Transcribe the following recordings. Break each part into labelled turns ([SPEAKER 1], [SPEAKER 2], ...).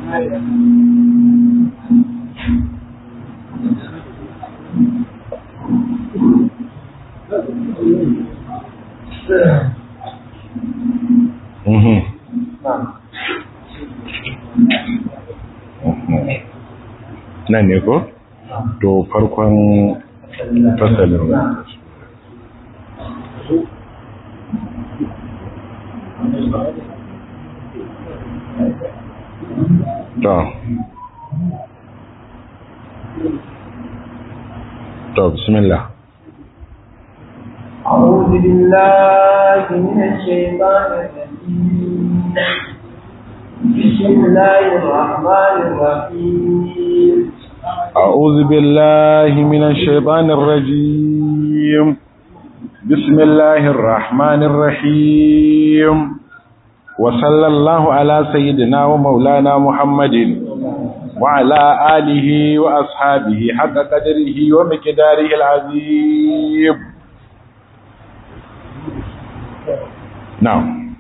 [SPEAKER 1] nan ne ko? To farkon fasalin to bismillah.
[SPEAKER 2] أعوذ بالله من الشيطان الرجيم بسم الله الرحمن الرحيم
[SPEAKER 1] أعوذ بالله من الشيطان الرجيم بسم الله الرحمن الرحيم وصلى الله على سيدنا ومولانا محمد وعلى آله وأصحابه حق قدره ومقداره العظيم. نعم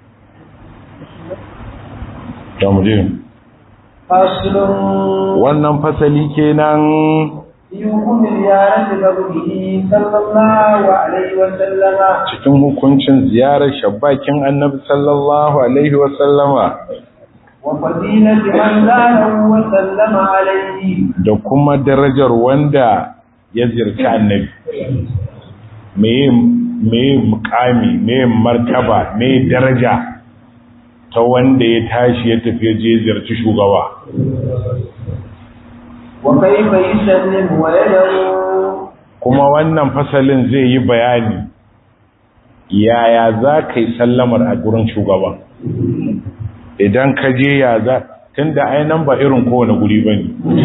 [SPEAKER 1] تمام. wannan fasali kenan cikin hukuncin ziyarar shabbakin annabi sallallahu alaihi wasallama da kuma darajar wanda ya ziyarci annabi, me mukami, me martaba, me daraja ta wanda ya tashi ya tafi ya je ziyarci shugaba. Kuma wannan fasalin zai yi bayani yaya za ka yi sallamar a gurin shugaba. Idan ka je ya za, tun da ainihin ba irin kowane guri ba ne,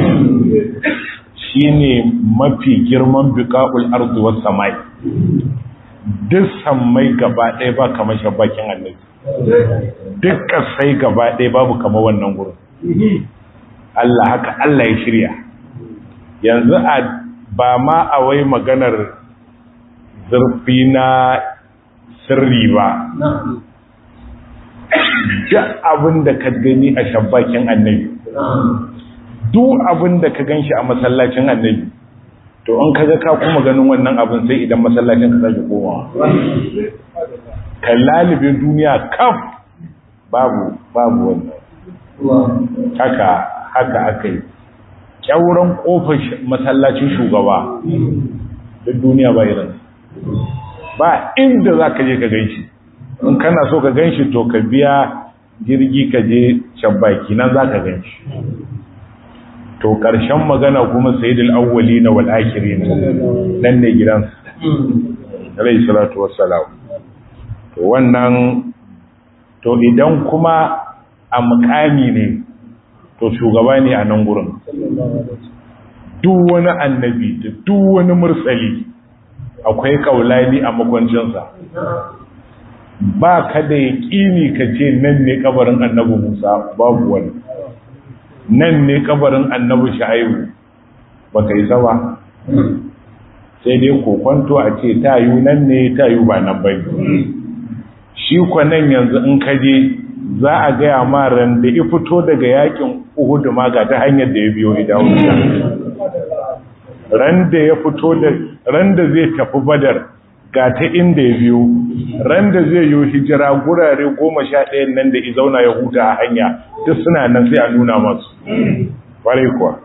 [SPEAKER 1] shi ne mafi girman biƙa'ul arzuwar samai. Duk sammai gaba ɗaya ba kamar shabbakin annabi. Dukkan sai gaba ɗaya babu kama wannan gurin. Allah haka Allah ya shirya. Yanzu ba ma a wai maganar zurfi na sirri ba. Duk abin da ka gani a shabbakin annabi, duk abin da ka gan shi a masallacin annabi, to an kaga ka kuma ganin wannan abin sai idan masallacin ka sake komawa. Kallalibin duniya kaf babu wannan. Haka aka yi. Kyauran kofar masallacin shugaba duk duniya ba irin. Ba inda za ka je ka ganshi. In kana so ka ganshi to ka biya jirgi ka je shabbaki nan za ka ganshi. To ƙarshen magana kuma sayyidul awwalina wal akhirin nan ne gidansa. Alayhi salatu wassalam. To wannan, to idan kuma a mukami ne, to shugaba ne a nan gurin. Duk wani annabi da duk wani mursali akwai kaulani a makwancinsa. Ba ka da yaƙini ka ce nan ne kabarin annabi Musa, babu wani. Nan ne kabarin annabi Shu'aibu, ba ka yi sama. Sai dai kokwanto a ce tayu nan ne, tayu ba nan bai. Shi kwanan yanzu in kaje za a gaya ma ran da ya fito daga yakin Uhud ma ga ta hanyar da ya biyo idan ran da ya fito da ran da zai tafi Badar ga ta inda ya biyo, ran da zai yi hijira gurare 11 nan da ya zauna ya huta a hanya duk suna nan sai a nuna masu. Kwarai kuwa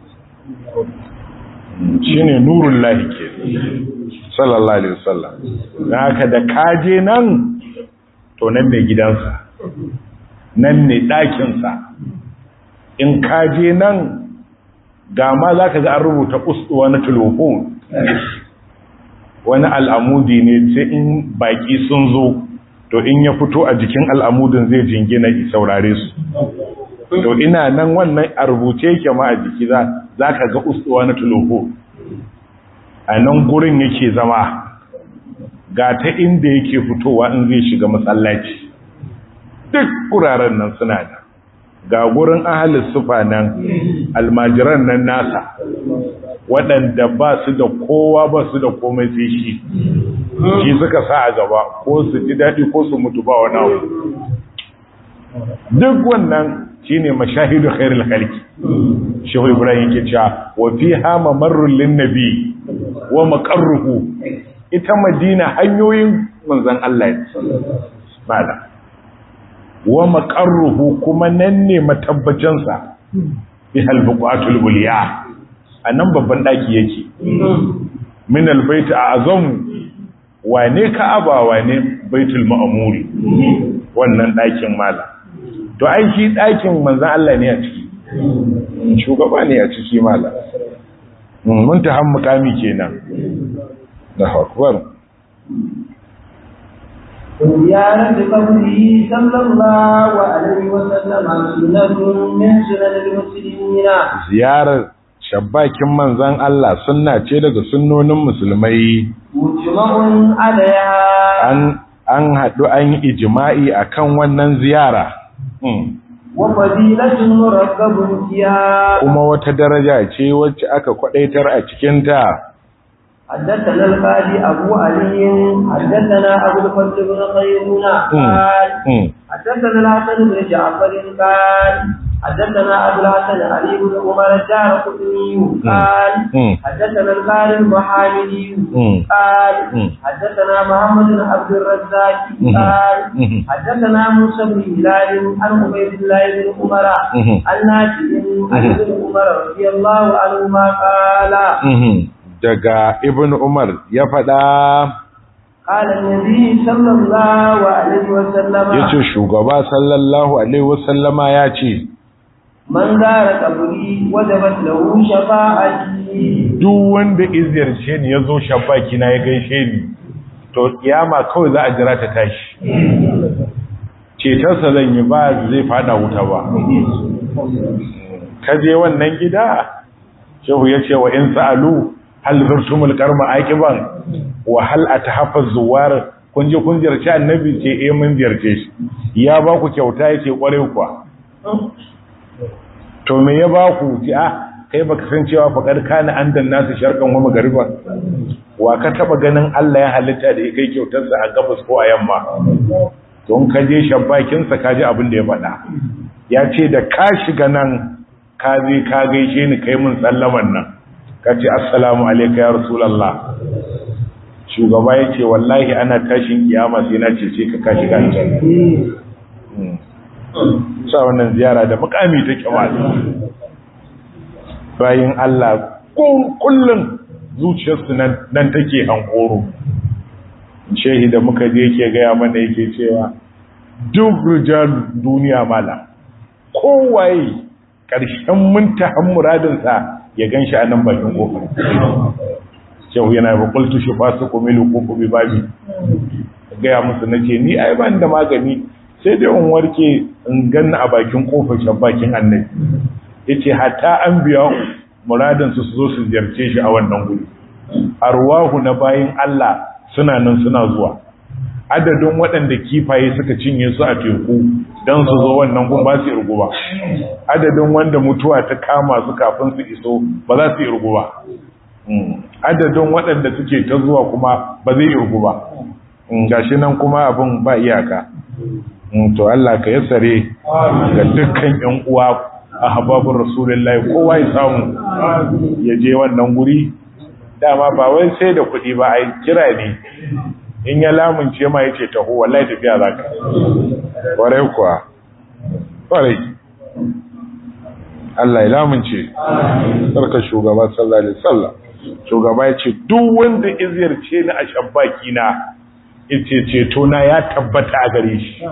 [SPEAKER 1] shine nurullahi ke sallallahu alaihi wasallam. Haka da kaje nan to nan ne gidansa, nan ne ɗakinsa. In kaje nan ga ma za ka ga an rubuta ustuwa na telefon, wani al'amudi ne sai in baƙi sun zo, to in ya fito a jikin al'amudin zai jingina saurare su. To ina nan wannan a rubuce yake ma a jiki za ka ga ustuwa na telefon. A nan gurin yake zama. Ga ta inda yake fitowa in zai shiga masallaci, duk kuraren nan suna da. Ga gurin ahalin sufa nan, almajiran nan nasa, waɗanda ba su da kowa ba su da komai sai shi suka sa a gaba, ko su ji daɗi ko su mutu ba wani abu. Duk wannan shine mashahidu khairul khalqi shehu ibrahim yake cewa wa fiha mamarrul lin nabi wa maqarruhu ita madina hanyoyin manzon Allah ne mala wa maqarruhu kuma nan ne matabbacin sa bihal buqatul buliya anan babban daki yake min albayt a'zam wane ka'aba wane baitul ma'muri wannan dakin mala to ai shi dakin manzon Allah ne a ciki shugaba ne a ciki mala mun ta hammukami kenan da akbar
[SPEAKER 2] زيارة قبره صلى الله عليه وسلم سنة من سنن المسلمين
[SPEAKER 1] ziyarar shabbakin manzan Allah sunna ce daga sunnonin musulmai
[SPEAKER 2] mujma'un alaiha
[SPEAKER 1] an haɗu an yi ijma'i akan wannan ziyara
[SPEAKER 2] wa fadilatun murakkabun fiha
[SPEAKER 1] kuma wata daraja ce wacce aka kwadaitar a cikin ta
[SPEAKER 2] حدثنا القاضي أبو علي حدثنا أبو الفضل بن خيرنا قال حدثنا الحسن بن جعفر قال حدثنا أبو الحسن علي بن عمر الدارقطني قال حدثنا القارئ المحامدي قال حدثنا محمد بن عبد الرزاق قال حدثنا موسى بن هلال عن عبيد الله بن عمر عن نافع عن ابن عمر رضي الله عنهما قال
[SPEAKER 1] daga ibn Umar ya faɗa
[SPEAKER 2] qala annabi sallallahu alaihi wasallam
[SPEAKER 1] yace shugaba sallallahu alaihi wasallama yace
[SPEAKER 2] man zara kaburi wajabat lahu shafa'ati
[SPEAKER 1] duk wanda iziyarce ni yazo shafaki na ya gaishe ni to kiyama kawai za a jira ta tashi cetarsa zan yi ba zai fada wuta ba kaje wannan gida shehu yace wa in sa'alu hal zurtumul karma aqiban wa hal atahaffaz zuwar kun je kun ziyarci annabi ce mun ziyarce shi ya ba ku kyauta yace kware kuwa to me ya ba ku ci kai baka san cewa faqad kana andan nasu sharqan wa magariba wa ka taba ganin Allah ya halitta da kai kyautar sa a gabas ko a yamma to in ka je shabbakin sa ka ji abin da ya faɗa ya ce da ka shiga nan ka je ka gaishe ni kai mun sallaman nan ka ce assalamu alayka ya rasulullah shugaba ya ce wallahi ana tashin kiyama sai na cece ka ka shiga aljanna sa wannan ziyara da mukami ta kyamali bayin Allah kullum zuciyarsu nan take hankoro shehi da muka je yake gaya mana yake cewa duk rijal duniya mala kowaye ƙarshen muntahan muradinsa ya ganshi a nan bakin kofar shehu yana bakultu shi fasu kumilu ko bi babi gaya musu nace ni ai ban da magani sai dai in warke in ganna a bakin kofar shabbakin annabi yace hatta an biya muradin su zo su ziyarce shi a wannan guri arwahu na bayin Allah suna nan suna zuwa adadin waɗanda kifaye suka cinye su a teku dan su zo wannan gun ba su irgu ba adadin wanda mutuwa ta kama su kafin su iso ba za su irgu ba adadin waɗanda suke ta zuwa kuma ba zai irgu ba gashi nan kuma abin ba iyaka to Allah ka yassare ga dukkan ƴan uwa ahbabur rasulullahi kowa ya samu ya je wannan guri dama ba wai sai da kuɗi ba ai kira ne in ya lamunce ma yace taho wallahi tafiya zaka kwarai kuwa kwarai Allah ya lamunce sarka shugaba sallallahu alaihi wasallam shugaba yace duk wanda iziyarce ni a shabbaki na yace ceto na ya tabbata a gare shi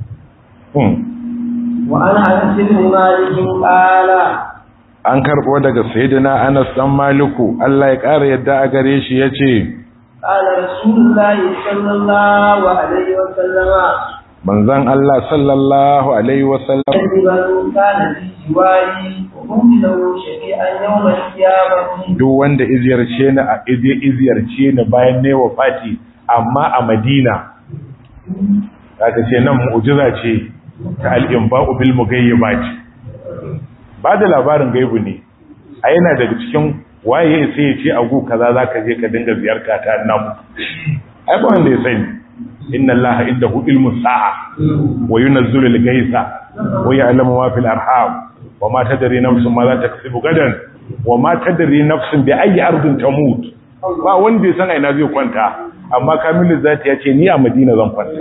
[SPEAKER 2] وأنا أنس بن مالك قال
[SPEAKER 1] an karbo daga sayyidina Anas dan Maliku Allah ya ƙara yadda a gare shi yace
[SPEAKER 2] قال رسول الله صلى الله عليه وسلم
[SPEAKER 1] manzon Allah sallallahu alaihi wasallam
[SPEAKER 2] من كان في جواري وهم له شفيعا يوم القيامة
[SPEAKER 1] duk wanda iziyarce ni a iziyarce ni bayan ne wafati amma a Madina zaka ce nan mu'jiza ce ta al-inba'u bil mughayyibat ba da labarin gaibu ne a yana daga cikin waye sai ya ce agu kaza zaka je ka dinga ziyarta ta nan ai ba wanda ya sani inna allaha indahu ilmus sa'a wa yunazzilu al-ghaytha wa ya'lamu ma fil arham wa ma tadri nafsun ma za taksubu gadan wa ma tadri nafsun bi ayyi ardin tamut. Ba wanda ya san ina zai kwanta, amma Kamilu Zati ya ce ni a Madina zan kwanta.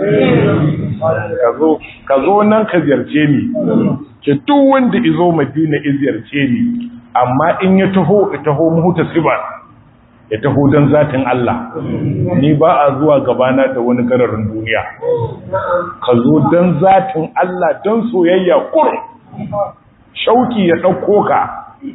[SPEAKER 1] Ka zo nan ka ziyarce ni, ke duk wanda izo Madina ya ziyarce ni, amma in ya taho muhtasiban, ya taho don zatin Allah, ni ba a zuwa gabana da wani gararin duniya. Ka zo don zatin Allah, don soyayya kurum, shauki ya ɗauko ka.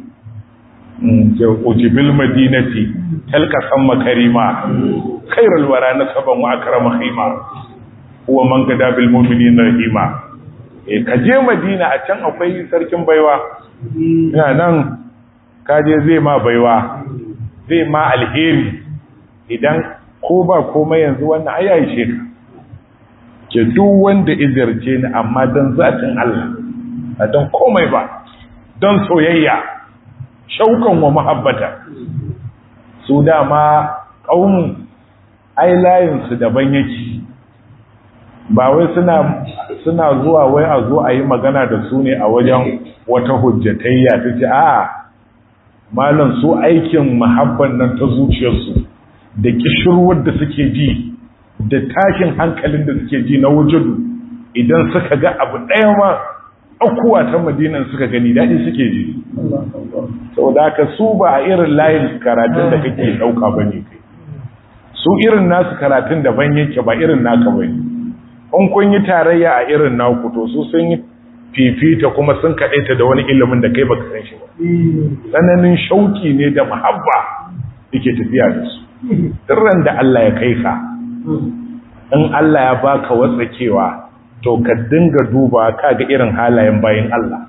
[SPEAKER 1] Ujibil madinati talka samma karima khairul wara nasaban wa akrama khima huwa man gada bil mu'minina rahima. Ka je Madina, a can akwai sarkin baiwa, ina nan kaje zai ma baiwa, zai ma alheri. Idan ko ba komai yanzu wannan ayayi ce ke duk wanda izarce ni, amma don zatin Allah, a don komai ba, don soyayya, shaukan wa muhabbata. Su dama ƙaunin ai layinsu daban yake, ba wai suna zuwa wai a zo a yi magana da su ne a wajen wata hujjatayya ta ce a malam su aikin muhabban nan ta zuciyarsu da kishirwar da suke ji da tashin hankalin da suke ji na wujudu, idan suka ga abu ɗaya ma akuwa ta Madinan suka gani daɗi suke ji. Saboda haka su ba a irin layin karatun da kake ɗauka ba ne kai, su irin nasu karatun daban yake, ba irin naka ba ne. In kun yi tarayya a irin naku, to su sun yi fifita kuma sun kaɗaita da wani ilimin da kai baka san shi ba. Tsananin shauki ne da muhabba yake tafiya da su. Tirran da Allah ya kai ka, in Allah ya baka watsakewa, to ka dinga duba ka ga irin halayen bayin Allah.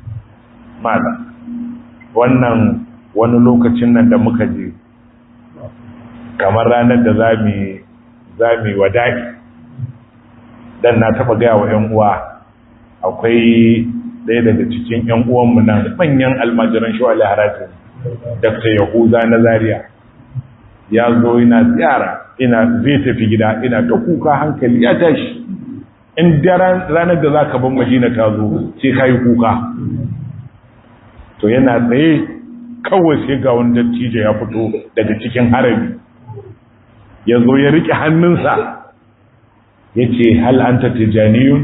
[SPEAKER 1] Malam wannan wani lokacin nan da muka je, kamar ranar da zami wada'i, dan na taba gaya wa ƴan uwa, akwai ɗaya daga cikin ƴan uwanmu nan manyan almajiran shawali haraji, Dr. Yahuza na Zaria, ya zo yana ziyara, zai tafi gida, ina ta kuka, hankali ya tashi. In ranar da za ka ban Madina ta zo sai ka yi kuka. To yana tsaye kawai sai ga wani dattijo ya fito daga cikin harami, ya zo ya riƙe hannunsa ya ce hal an ta tijaniyun?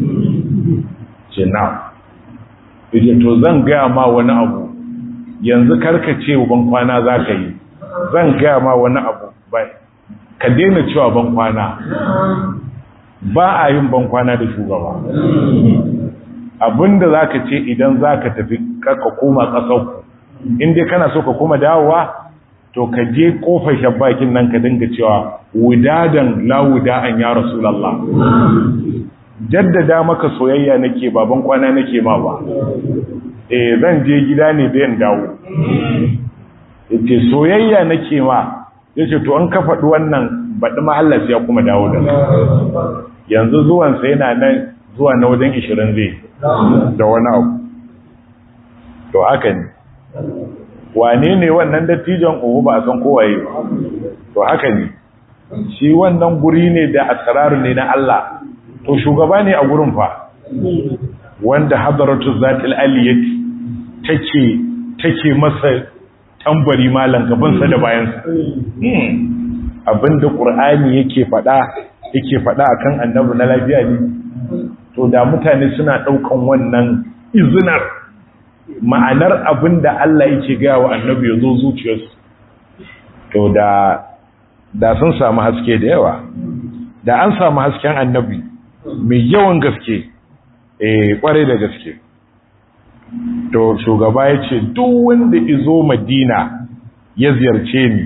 [SPEAKER 1] Ce na. Ya to zan gaya ma wani abu, yanzu karkace ban kwana za ka yi, zan gaya ma wani abu, ka daina cewa ban kwana. Ba a yin bankwana da shugaba. Abinda za ka ce idan za ka tafi ka koma ƙasarku, inda kana so ka koma dawowa, to ka je ƙofar shabbakin nan ka dinga cewa wudadan la wuda'an ya Rasulallah. Jaddada maka soyayya nake ba bankwana nake ma ba. Zan je gida ne da yan dawo. Yace soyayya nake ma. Yace to an ka faɗi wannan baɗi ma Allah ya kuma dawo da yanzu zuwansa yana nan zuwa na wajen 20 zai da wani abu. To haka ne, wane ne wannan dattijon uku ba a san kowaye ba. To haka ne, shi wannan guri ne da asraru ne na Allah. To shugaba ne a gurin fa, wanda hadaratu zatil aliyati take masa tambari malan gabansa da bayansa. Abinda Qur'ani yake faɗa akan annabi na lafiya ne. To da mutane suna ɗaukan wannan izinar, ma'anar abinda Allah yake gaya wa annabi ya zo zuciyarsu, to da sun samu haske da yawa, da an samu hasken annabi mai yawan gaske, kwarai da gaske. To shugaba ya ce duk wanda izo Madina ya ziyarce ni,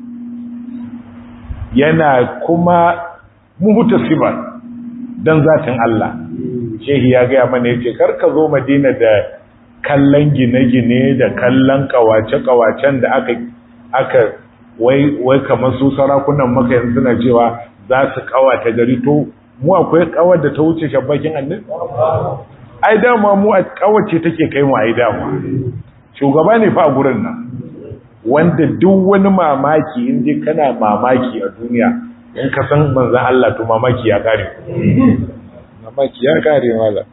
[SPEAKER 1] yana kuma muhtasiban dan zatin Allah. Shehi ya gaya mana yace karka zo Madina da kallon gine-gine da kallon kawace-kawacen da aka wai kamar su sarakunan maka yanzu suna cewa za su kawata gari. To mu akwai kawar da ta wuce shabbakin annabi? Ai dama mu a kawace take kai mu, ai dama shugaba ne fa a gurin nan, wanda duk wani mamaki, inda kana mamaki a duniya, in ka san manzon Allah to mamaki ya kare mala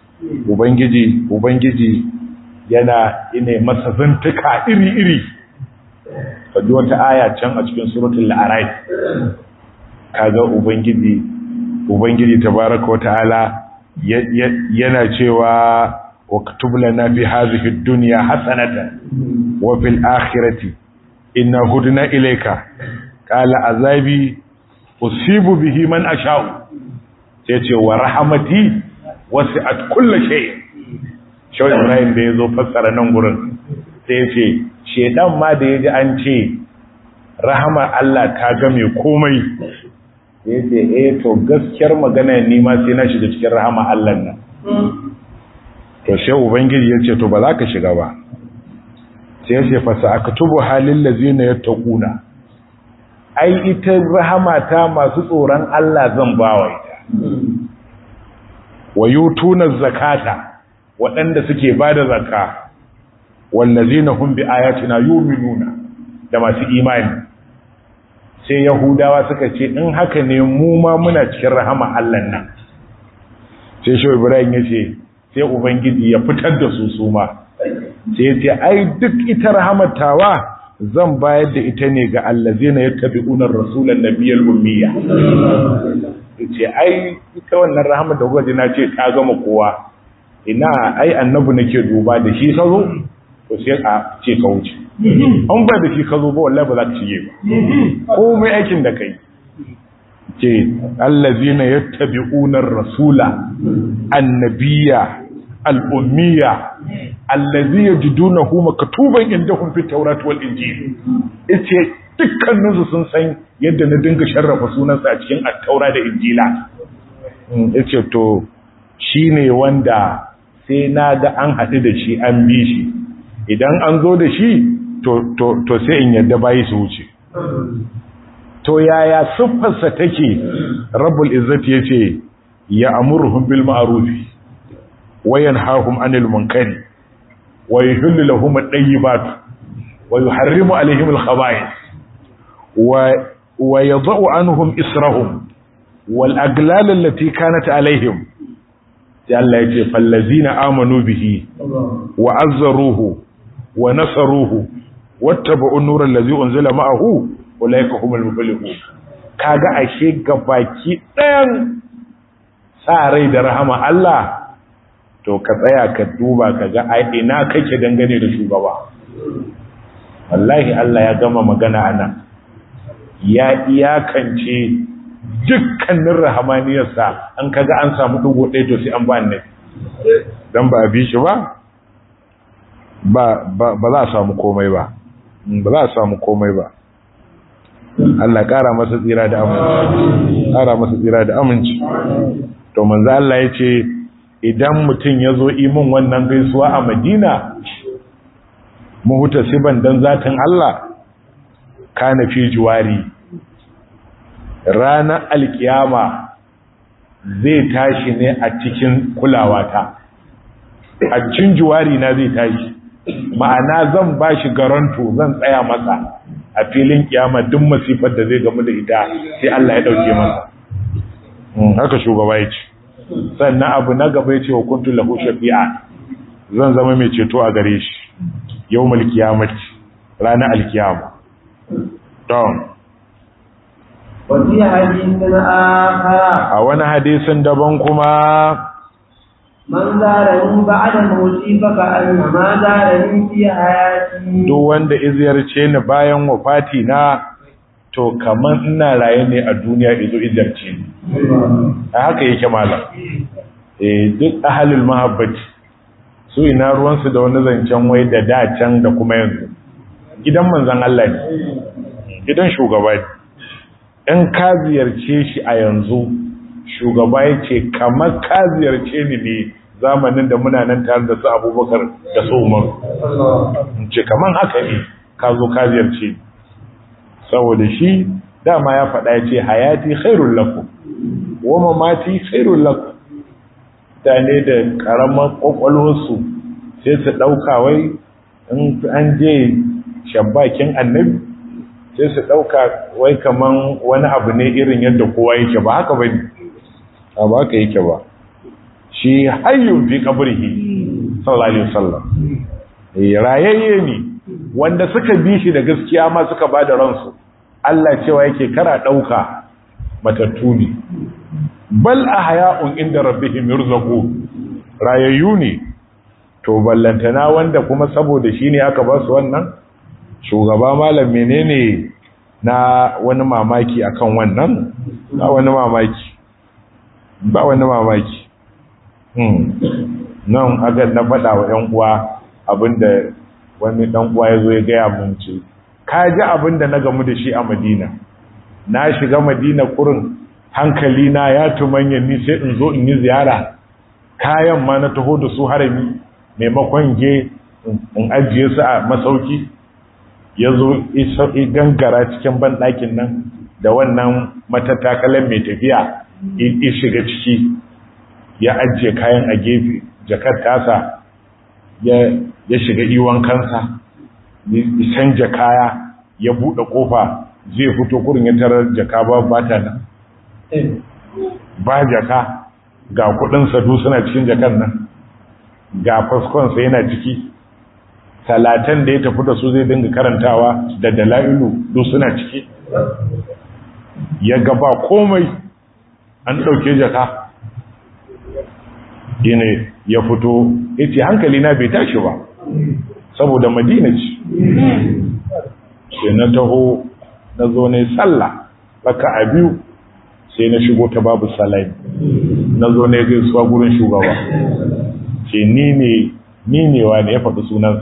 [SPEAKER 1] ubangiji yana masa zantuka iri kaji wata aya can a cikin suratul al-a'raf kaga ubangiji tabaaraka wa ta'ala yana cewa waktub lana fi hadhihi ad-dunya hasanatan wa fil akhirati inna hudna ilayka qala azabi usibu bihi man asha'u sai ce wa rahmati wasi'at kulli shay shawai Ibrahim da yazo fassara nan gurin sai ya ce shedan ma da yaji an ce rahama Allah ta game komai yace to gaskiyar magana ni ma sai na shiga cikin rahama Allah nan to sai ubangiji yace to ba za ka shiga ba sai yace fa sa'aktubu halil ladzina yattaquna ai ita rahama ta masu tsoron Allah zan bawa ita wayutuna zakata waɗanda suke bada zakka wallazina hum bi ayatina yu'minuna da masu imani sai yahudawa suka ce in haka ne mu ma muna cikin rahama Allah nan sai shi Ibrahim yace sai ubangiji ya fitar da su ma sai yace ai duk ita rahamatawa zan bayar da ita ne ga allazina yattabi'una ar-rasulan nabiyyal ummiya yace ai ita wannan rahama da kuka ji na ce ta gama kowa ina ai annabi nake duba da shi sazo to sai a ce ka wuce an ba da shi ka zo ba wallahi ba za ka shige ba komai aikin da kai ce allazina yattabi'una ar-rasula annabiyya al-ummiya allazi yajidunahu maktuban indahum fi tawrat wal injil yace dukkanin su sun san yadda na dinga sharrafa sunansa a cikin at-taura da injila yace to shine wanda sai na ga an haɗu da shi an bi shi idan an zo da shi to sai in yadda bayi su wuce to yaya siffarsa take rabbul izzati yace ya amuruhum bil ma'ruf wa yanhahum 'anil munkari wa yuhillu lahum at-tayyibat wa yuharrimu 'alayhim al-khaba'ith wa yadh'u 'anhum israhum wal aglal allati kanat 'alayhim sai Allah yace fallazina amanu bihi wa azzaruhu wa nasaruhu wattaba'u an-nura allazi unzila ma'ahu ulaika humul muflihun kaga ashe gabaki ɗayan rai da rahama Allah to ka tsaya ka duba kaga ai ina kake dangane da shugaba wallahi Allah ya gama magana ana ya iyakance dukkanin rahamaniyarsa an kaga an samu dugo ɗaya to sai an ba annabi dan ba bi shi ba za a samu komai ba za a samu komai ba Allah ƙara masa tsira da aminci ƙara masa tsira da aminci to manzo Allah yace idan mutum yazo imin wannan gaisuwa a Madina muhtasiban dan zatin Allah kana fi juwari ranar alkiyama zai tashi ne a cikin kulawata a cikin juwari na zai tashi ma'ana zan bashi garanto zan tsaya masa a filin kiyama duk masifar da zai gamu da ita sai Allah ya dauke masa haka shugaba ya ce sannan abu na gaba ya ce wa kuntu lahu shafi'a zan zama mai ceto a gare shi yawmal qiyamati ranar alkiyama don a wani hadisin daban kuma
[SPEAKER 2] man zarani ba'da mawti faka annama zarani fi hayati
[SPEAKER 1] duk wanda iziyarce ni bayan wafati na to kaman ina raye ne a duniya izo iziyarce ni a haka yake malam duk ahlul mahabbati su ina ruwan su da wani zancen wai da can da kuma yanzu gidan manzon Allah ne gidan shugaba ne in ka ziyarce shi a yanzu shugaba yace kamar ka ziyarce ni ne zamanin da muna nan tare da su Abubakar da su Umar ce kaman haka ne ka zo ka ziyarce saboda shi dama ya faɗa yace hayati khairul lakum wa mamati khairul lakum tane da karamar kokolwarsu sai su dauka wai in an je shabbakin annabi sai su ɗauka wai kaman wani abu ne irin yadda kowa yake ba haka ba ne ba haka yake ba shi hayyun fi qabrihi sallallahu alaihi wasallam rayayye ne wanda suka bi shi da gaskiya ma suka ba da ransu Allah cewa yake kara ɗauka matattu ne bal ahya'un inda rabbihim yurzaqun rayayyu ne to ballantana wanda kuma saboda shi ne aka ba su wannan shugaba malam menene na wani mamaki akan wannan ba wani mamaki nan aga na faɗa wa ‘yan uwa abinda wani ɗan uwa ya zo ya gaya mun ce ka ji abinda na gamu da shi a madina na shiga madina kurin hankali na ya tumanya ni sai in zo in yi ziyara kayan ma na taho da su harami maimakon in ajiye su a masauki ya zo gangara cikin banɗakin nan da wannan matattakalan mai tafiya ya shiga ciki ya ajiye kayan a gefe jakar tasa ya shiga iwon kansa ya canja kaya ya buɗe ƙofa zai fito kurin ya tarar jaka ba ta nan ba jaka ga kuɗinsa duk suna cikin jakar nan ga faskonsa yana ciki talatan da ya tafi da su zai dinga karantawa da dala'ilu duk suna ciki ya gaba komai an ɗauke jaka ne ya fito ya ce hankali na bai tashi ba saboda madina ce sai na taho na zo ne sallah raka a biyu sai na shigo ta babu salai na zo ne gaisuwa gurin shugaba ce ni ne wa ne ya faɗi sunan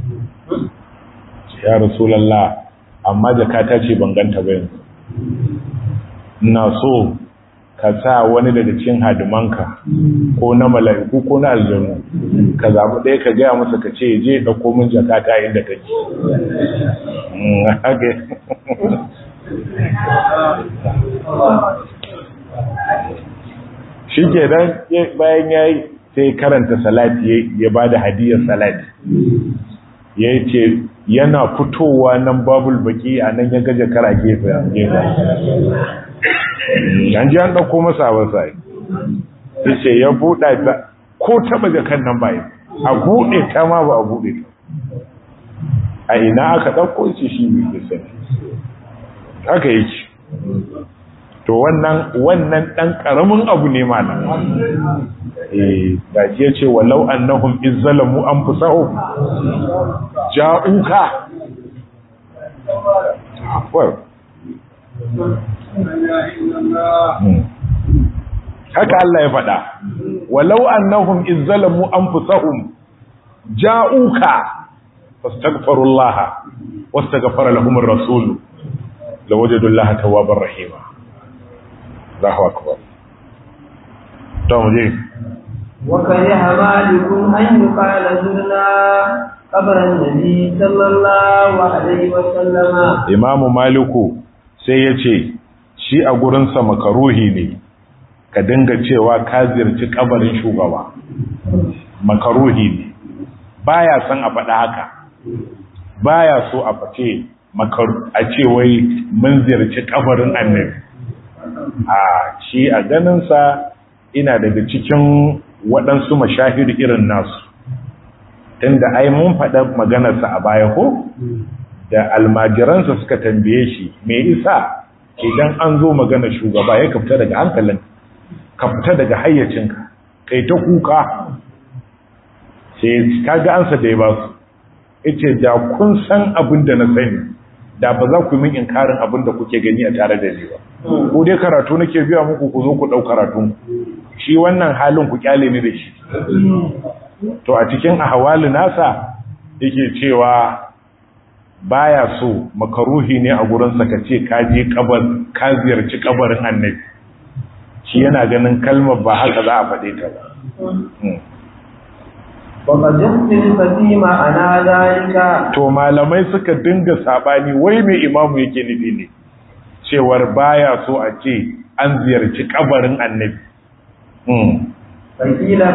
[SPEAKER 1] ya rasulallah amma jakata ce banganta ba yanzu ina so ka sa wani daga cikin hadimanka ko na mala'iku ko na aljanu ka zaɓi ɗaya ka gaya masa ka ce je ɗauko min jakata inda take shi ke dan bayan ya yi sai karanta salati ya ba da hadiyar salati ya ce yana fitowa nan babul baki a nan ya gaje kara gefe an ji an ɗauko masa wasa ya ce ya buɗa ta ko taɓa jakan nan bayan a buɗe ta ma ba a buɗe ta a ina aka ɗauko ce shi ne da sani haka yake to wannan ɗan ƙaramin abu ne mana da ya ce walau annahum izzalamu anfusahum ja'uka haka Allah ya faɗa walau annahum izzalamu anfusahum ja'uka fastaghfirullaha wastaghfara lahum ar-rasul lawajadullaha tawwabar rahima Allahu akbar to mu je
[SPEAKER 2] وكره مالك أن يقال زرنا قبر النبي صلى الله عليه وسلم
[SPEAKER 1] إمام مالك sai ya ce shi a gurinsa makaruhi ne ka dinga cewa ka ziyarci kabarin shugaba makaruhi ne baya son a faɗa haka baya so a face a ce wai mun ziyarci kabarin annabi a shi a ganinsa ina daga cikin waɗansu mashahir irin nasu tunda ai mun faɗa maganarsa a baya ko da almajiransa suka tambaye shi me isa idan an zo magana shugaba ya kafta daga hankalin ka fita daga hayyacinka kai ta kuka sai kaga ansa da ya ba su yace da kun san abin da na sani da ba za ku min inkarin abin da kuke gani a tare da ni ba ko dai karatu nake biya muku ku zo ku dau karatun shi wannan halin ku kyale ni da shi to a cikin ahwali nasa yake cewa baya so makaruhi ne a gurin sa kace ka je ka ziyarci kabarin annabi shi yana ganin kalmar ba haka za a faɗe ta ba to malamai suka dinga sabani wai mai imamu yake nufi ne cewar baya so a ce an ziyarci kabarin annabi
[SPEAKER 2] fakila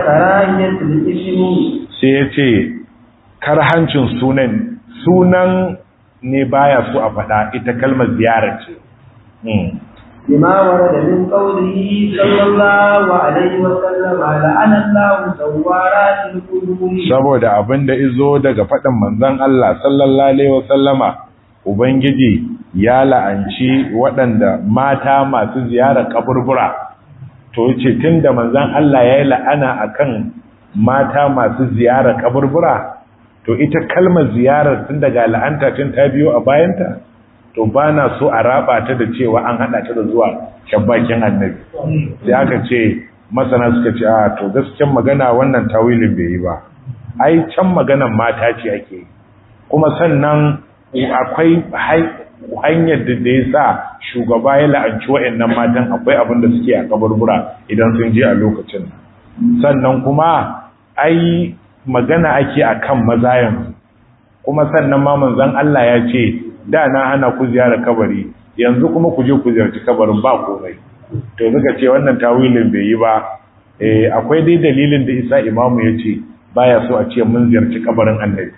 [SPEAKER 2] karahiyatul ismi
[SPEAKER 1] sai ya ce karhancin sunan ne baya so a faɗa ita kalmar ziyara ce
[SPEAKER 2] لما ورد من قوله صلى الله عليه وسلم لعن الله زوارات القبور
[SPEAKER 1] saboda abinda izo daga faɗin manzon Allah sallallahu alaihi wasallama ubangiji ya la'anci waɗanda mata masu ziyarar kaburbura to yace tunda manzon Allah yayi la'ana akan mata masu ziyarar kaburbura to ita kalmar ziyarar tun daga la'anta tun ta biyo a bayanta to ba na so a raba ta da cewa an hada ta da zuwa shabbakin annabi sai aka ce masana suka ce a to gaskiyar magana wannan tawilin bai yi ba ai can maganan mata ce ake kuma sannan akwai hanyar da ya sa shugaba ya la'anci wa'annan matan akwai abin da suke a kaburbura idan sun je a lokacin sannan kuma ai magana ake akan maza yanzu kuma sannan ma manzon Allah ya ce da na hana ku ziyara kabari yanzu kuma ku je ku ziyarci kabarin ba komai to suka ce wannan tawilin bai yi ba akwai dai dalilin da Isa imamu ya ce baya so a ce mun ziyarci kabarin annabi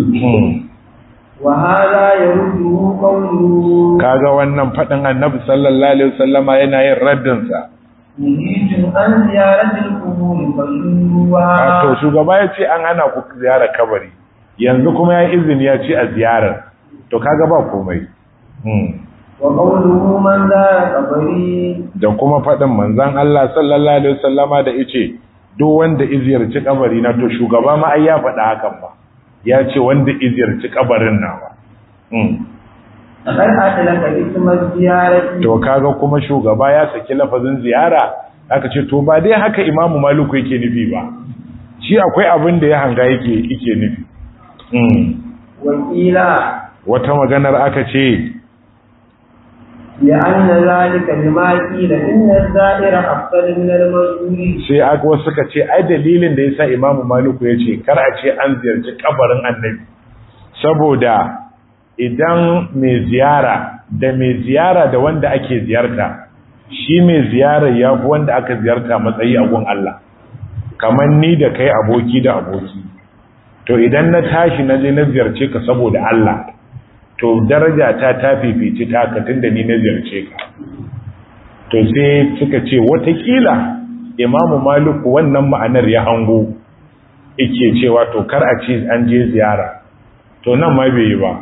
[SPEAKER 2] wa hada yaruddu qawlu
[SPEAKER 1] kaga wannan fadin annabi sallallahu alaihi wasallama yana yin raddin sa
[SPEAKER 2] yuridu an ziyaratil qubur falluha
[SPEAKER 1] to shugaba ya ce an hana ku ziyara kabari yanzu kuma ya izini ya ce a ziyarar to kaga ba komai
[SPEAKER 2] wa qawluhu man zara qabri
[SPEAKER 1] da kuma fadin manzon Allah sallallahu alaihi wasallama da yace duk wanda iziyarci kabari na to shugaba ma ai ya faɗa hakan ba ya ce wanda iziyarci kabarin nawa
[SPEAKER 2] akai atalaka ismar ziyarati
[SPEAKER 1] to kaga kuma shugaba ya saki lafazin ziyara aka ce to ba dai haka imamu maliku yake nufi ba shi akwai abin da ya hanga yake nufi
[SPEAKER 2] wakila
[SPEAKER 1] wata maganar aka ce
[SPEAKER 2] ya anna zalika bima qila inna az-za'ira afdal min al-mazuri
[SPEAKER 1] sai aka wasu suka ce ai dalilin da yasa imamu maliku yace kar a ce an ziyarci kabarin annabi saboda idan mai ziyara da wanda ake ziyarta shi mai ziyara ya fi wanda aka ziyarta matsayi a gun Allah kamar ni da kai aboki da aboki to idan na tashi na je na ziyarce ka saboda Allah to daraja ta fifici taka tunda ni na ziyarce ka to sai suka ce watakila imamu maliku wannan ma'anar ya hango yake cewa to kar a ce an je ziyara to nan ma bai yi ba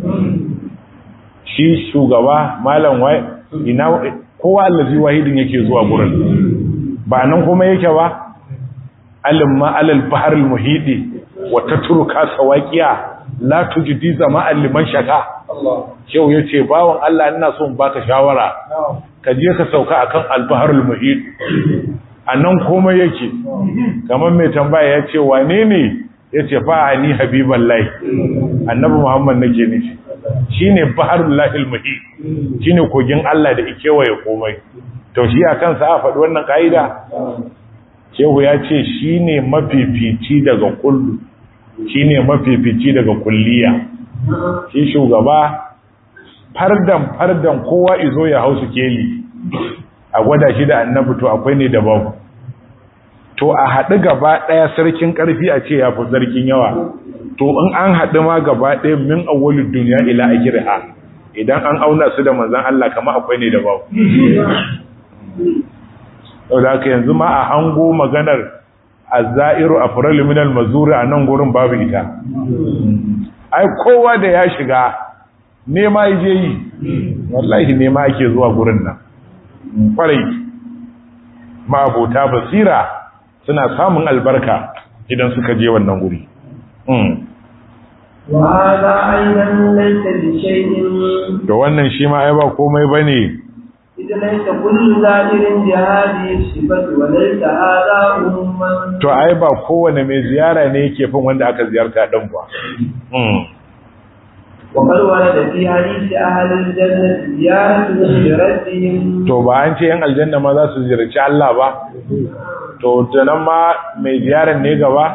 [SPEAKER 1] shi shugaba malam wai ina kowa allazi wahidin yake zuwa gurin ba nan kuma yake ba alimma alal baharul muhidi wa tatruka sawaqiya la tujdi zama'an liman shaka shehu yace bawon Allah ina so in baka shawara ka je ka sauka akan al-baharul muhid annan komai yake kamar mai tambaya yace wane ne yace fa ani habiballahi annabi muhammad nake nufi shine baharul lahil muhid shine kogin Allah da yake waye komai to shi akan sa a faɗi wannan kaida shehu yace shine mafifici daga kullu shine mafifici daga kulliya shi shugaba fardan kowa izo ya hausu keli a gwada shi da annabi to akwai ne da babu to a haɗu gaba ɗaya sarkin ƙarfi a ce ya fi sarkin yawa to in an haɗu ma gaba ɗaya min awwalid duniya ila akhiriha idan an auna su da manzon Allah kamar akwai ne da babu to da haka yanzu ma a hango maganar az-za'iru afralu min al-mazuri a nan gurin babu ita ai kowa da ya shiga nema yaje yi wallahi nema ake zuwa gurin nan kwarai ma abota basira suna samun albarka idan suka je wannan guri
[SPEAKER 2] wa hada aidan laysa bi shay'in
[SPEAKER 1] da wannan shi ma ai ba komai bane
[SPEAKER 2] idan laysa kullu za'irin jihadi sifatu wa laysa hada umman
[SPEAKER 1] to ai ba kowane mai ziyara ne yake fin wanda aka ziyarta din ba
[SPEAKER 2] wa qad warada fi hadisi ahli al-jannah ziyaratu hijratihim
[SPEAKER 1] to ba an ce yan aljanna ma za su ziyarci Allah ba to tanan ma mai ziyaran ne gaba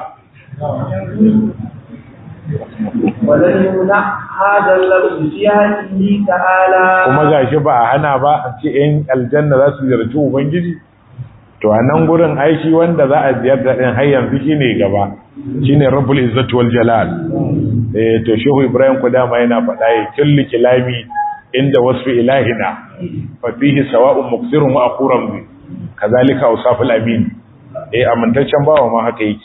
[SPEAKER 2] walan yuna hada al-lafz fi hadisi ta'ala
[SPEAKER 1] kuma gashi ba a hana ba a ce yan aljanna za su ziyarci ubangiji to a nan gurin aiki wanda za a ziyarta din har yanzu shine gaba shine rabbul izzati wal jalal to shehu Ibrahim ku dama yana faɗa ya kullu kilami inda wasfi ilahina fa fihi sawa'un muqsirun wa aquram bi kazalika usaful amin amintaccen bawa ma haka yake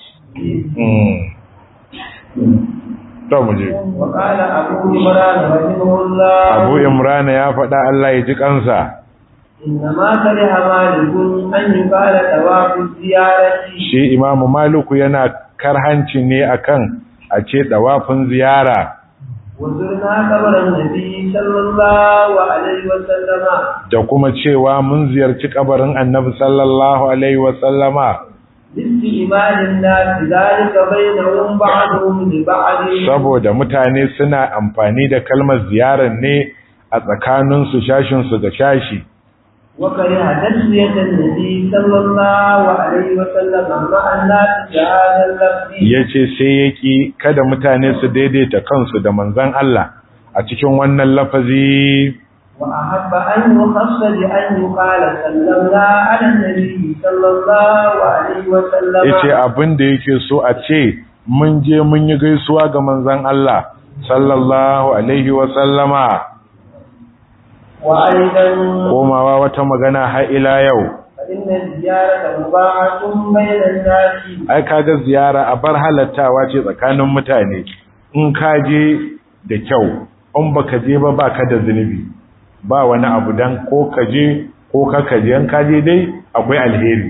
[SPEAKER 1] to muje
[SPEAKER 2] وقال أبو عمران رحمه الله
[SPEAKER 1] Abu Imran ya faɗa Allah ya ji kansa
[SPEAKER 2] إنما كره مالك أن يقال طواف الزيارة
[SPEAKER 1] shi Imam Maliku yana karhanci ne akan a ce dawafin ziyara
[SPEAKER 2] وزرنا قبر النبي صلى الله عليه وسلم
[SPEAKER 1] da kuma cewa mun ziyarci kabarin Annabi sallallahu alaihi wasallama
[SPEAKER 2] لاستئمان الناس ذلك بينهم بعضهم لبعض
[SPEAKER 1] saboda mutane suna amfani da kalmar ziyarar ne a tsakaninsu shashinsu da shashi
[SPEAKER 2] وكره تسمية النبي صلى الله عليه وسلم مع الناس بهذا اللفظ
[SPEAKER 1] ya ce sai yaki kada mutane su daidaita kansu da manzan Allah a cikin wannan lafazi
[SPEAKER 2] وأحب أن يخص بأن يقال سلمنا على النبي صلى الله عليه وسلم
[SPEAKER 1] ya ce abin da yake so a ce mun je mun yi gaisuwa ga manzan Allah sallallahu alaihi wasallama
[SPEAKER 2] وأيضا
[SPEAKER 1] komawa wata magana har ila yau
[SPEAKER 2] فإن الزيارة مباحة بين الناس
[SPEAKER 1] ai kaga ziyara a bar halattawa ce tsakanin mutane in ka je da kyau in baka je ba baka da zunubi ba wani abu dan ko ka je ko ka je in ka je dai akwai alheri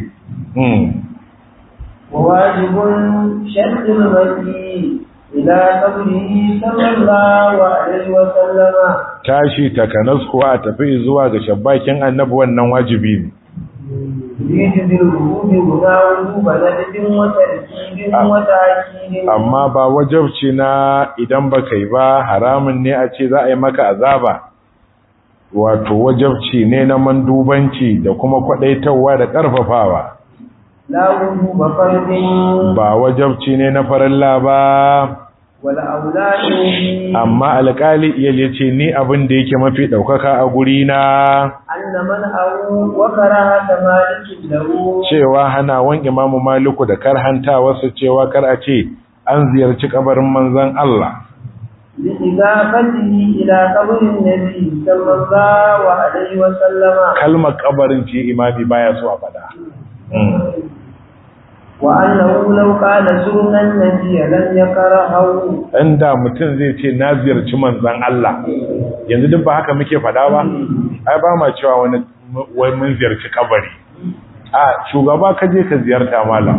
[SPEAKER 2] وواجب شد المسيح إلى قبره صلى الله عليه وسلم
[SPEAKER 1] tashi takanas kuwa a tafi zuwa ga shabbakin annabi wannan wajibi ne
[SPEAKER 2] يريد بالوجود هنا وجوب ندب وتركيب وتأكيد
[SPEAKER 1] amma ba wajabci na idan baka yi ba haramun ne a ce za a yi maka azaba wato wajabci ne na mandubanci da kuma kwadaitarwa da karfafawa
[SPEAKER 2] لا وجوب فرد
[SPEAKER 1] ba wajabci ne na farilla ba
[SPEAKER 2] ولا أولاد
[SPEAKER 1] amma alƙali iyal ya ce ni abin da yake mafi ɗaukaka a guri na
[SPEAKER 2] أن من أو وكره مالك له
[SPEAKER 1] cewa hanawan imamu maliku da karhanta wasu cewa kar a ce an ziyarci kabarin manzon Allah
[SPEAKER 2] لإضافته إلى قبر النبي صلى الله عليه وسلم
[SPEAKER 1] kalmar kabarin ce imami baya so a faɗa
[SPEAKER 2] وأنه لو قال زرنا النبي لم يكرهه
[SPEAKER 1] inda mutum zai ce na ziyarci manzon Allah yanzu duk ba haka muke faɗa ba ai ba ma cewa wai mun ziyarci kabari a shugaba ka je ka ziyarta malam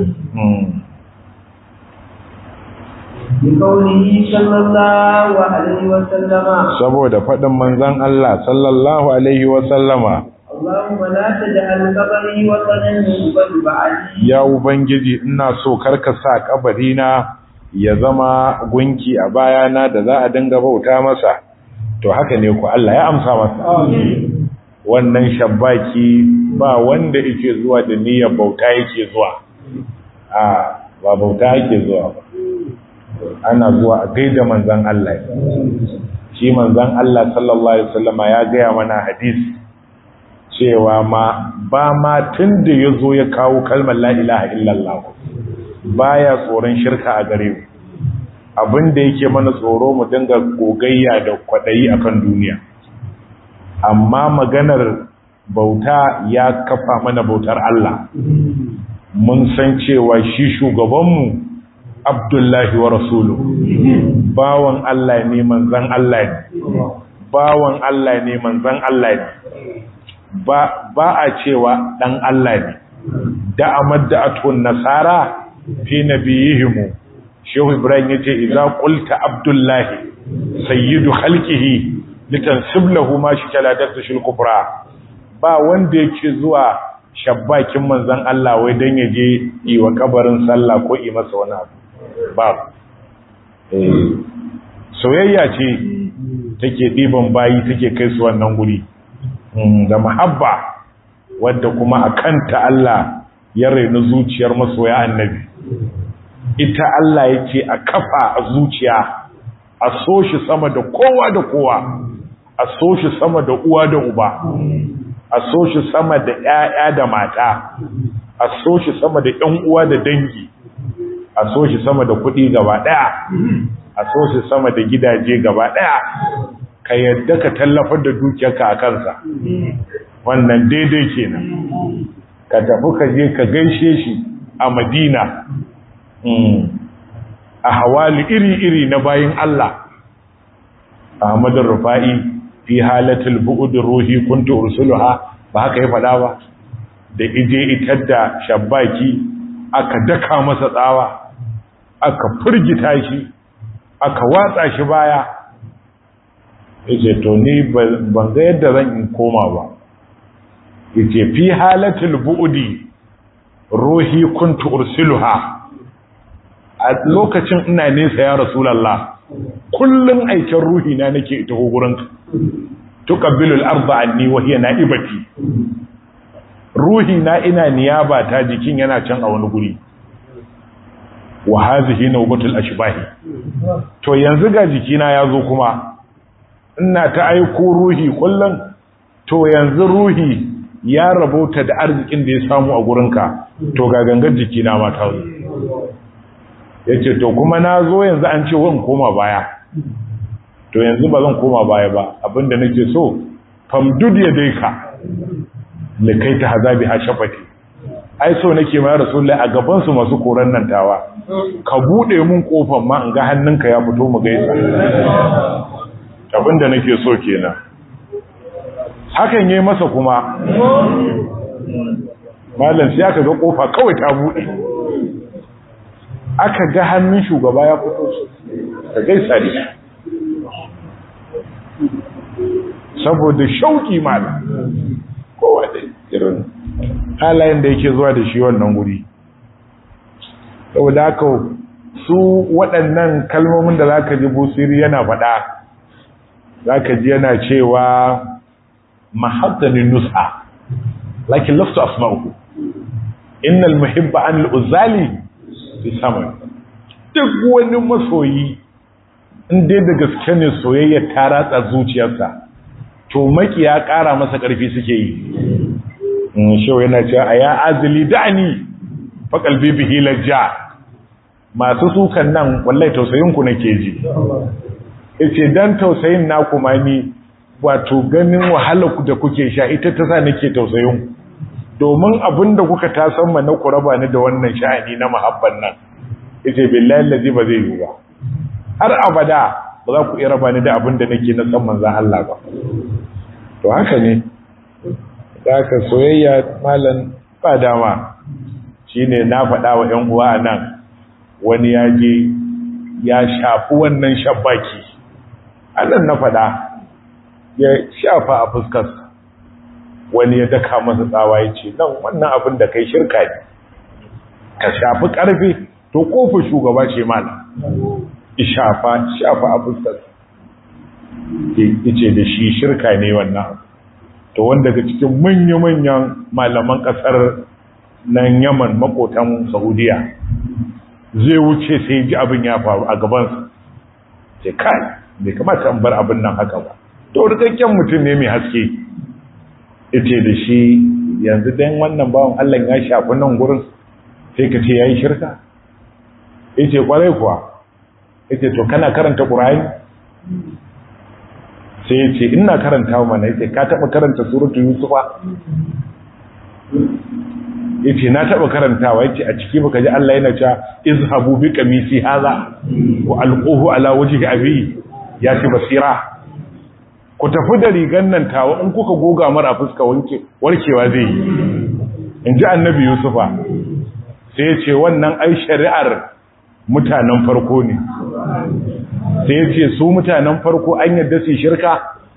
[SPEAKER 2] بقوله صلى الله عليه وسلم
[SPEAKER 1] saboda faɗin manzon Allah sallallahu alaihi wa sallama
[SPEAKER 2] اللهم لا تجعل قبري وطنا يعبد بعدي
[SPEAKER 1] ya ubangiji ina so karka sa kabarina ya zama gunki a bayana da za a dinga bauta masa to haka ne ku Allah ya amsa masa wannan shabbaki ba wanda yake zuwa da niyyar bauta yake zuwa ba bauta yake zuwa ba ana zuwa a gaida manzon Allah shi manzon Allah sallallahu alaihi wasallama ya gaya mana hadisi cewa ba ma tun da ya zo ya kawo kalmar la ilaha illallah baya tsoron shirka a gare mu abinda yake mana tsoro mu dinga gogayya da kwadayi akan duniya amma maganar bauta ya kafa mana bautar Allah mun san cewa shi shugabanmu Abdullahi wa rasuluhu bawan Allah ne manzon Allah ne bawan Allah ne manzon Allah ne ba a cewa dan Allah ne da amadda'atun nasara fi nabiyihim shehu ibrahim yace idza qulta abdullahi sayyidu khalqihi litansib lahu ma shikaladatu shil kubra ba wanda yake zuwa shabbakin manzon Allah wai dan yaje yi wa kabarin sallah ko yi masa wani abu ba soyayya ce take diban bayi take kai su wannan guri da muhabba wadda kuma a kanta Allah ya raina zuciyar masoya annabi ita Allah yake a kafa a zuciya a so shi sama da kowa da kowa a so shi sama da uwa da uba a so shi sama da ƴaƴa da mata a so shi sama da ƴan uwa da dangi a so shi sama da kuɗi gaba ɗaya a so su sama da gidaje gaba ɗaya ka yadda ka tallafar da dukiyarka a kansa wannan daidai kenan ka tafi ka je ka gaishe shi a Madina a hawali iri-iri na bayin Allah Ahmadu Rufa'i fi halatul bu'ud ruhi kuntu ursuluha ba haka ya faɗa ba da ije itar da shabbaki aka daka masa tsawa aka furgita shi aka watsa shi baya yace to ni ban ga yadda zan in koma ba yace fi halatul bu'udi ruhi kuntu ursiluha a lokacin ina nesa ya rasulullah kullun aikin ruhi na nake ita gurinka tuqabbilul arda anni wa hiya naibati ruhi na ina niyaba ta jikin yana can a wani guri wa hazihi nawbatul ashbahi to yanzu ga jikina yazo kuma ina ta aiko ruhi kullun to yanzu ruhi ya rabota da arzikin da ya samu a gurinka to ga gangar jikina ma ta zo yace to kuma nazo yanzu an ce wan koma baya to yanzu ba zan koma baya ba abinda nake so famdud yadayka likai ta hazabi hashafati ai so nake ma rasulullahi a gaban su masu koran nan tawa ka bude mun kofar ma in ga hannunka ya fito mu gaisa abinda nake so kenan hakan yayi masa kuma mallan sai aka ga kofa kawai ta bude aka ga hannun shugaba ya fito ka gaisa da saboda shauki mallan kowa da irin halayen da yake zuwa da shi wannan guri saboda haka su waɗannan kalmomin da zaka ji Busiri yana faɗa zaka ji yana cewa mahabbanin nus'a lakin lastu asma'uhu innal muhibba an al-uzali bi sama duk wani masoyi in dai da gaske ne soyayya ta ratsa zuciyarsa to makiya ƙara masa ƙarfi suke yi shewa yana cewa a ya azili da'ani fa qalbi bihi lajja masu sukan nan wallahi tausayin ku nake ji yace dan tausayin naku ma ni wato ganin wahalar ku da kuke sha ita ta sa nake tausayin ku domin abinda kuka tasan ma na ku raba ni da wannan sha'ani na muhabban nan yace billahi allazi ba zai yi ba har abada ba za ku iya raba ni da abinda nake na san manzon Allah ba to haka ne da ka soyayya malan ba dama shine na faɗa wa ƴan uwa nan wani ya je ya shafi wannan shabbaki anan na faɗa ya shafa a fuskarsa wani ya daka masa tsawa ya ce nan wannan abin da kai shirka ne ka shafi ƙarfi to kofin shugaba ce mana shafa a fuskarsa ya ce da shi shirka ne wannan to wanda daga cikin manya-manyan malaman ƙasar nan Yaman makotan Saudiya zai wuce sai ji abin ya faru a gabansa ce kai bai kamata an bar abin nan haka ba to rikakken mutum ne mai haske yace da shi yanzu dan wannan bawon Allah ya shafi nan gurin sai ka ce yayi shirka yace kwarai kuwa yace to kana karanta Qur'ani sai yace ina karanta mana yace ka taba karanta suratul yusufa yace na taba karantawa yace a ciki baka ji Allah yana cewa izhabu bi qamisi hadha wa alquhu ala wajhi abi yace basira ku tafi da rigan nan tawa in kuka goga mara fuska warkewa zai yi inji annabi yusufa sai yace wannan ai shari'ar mutanen farko ne sai yace su mutanen farko an yadda su shirka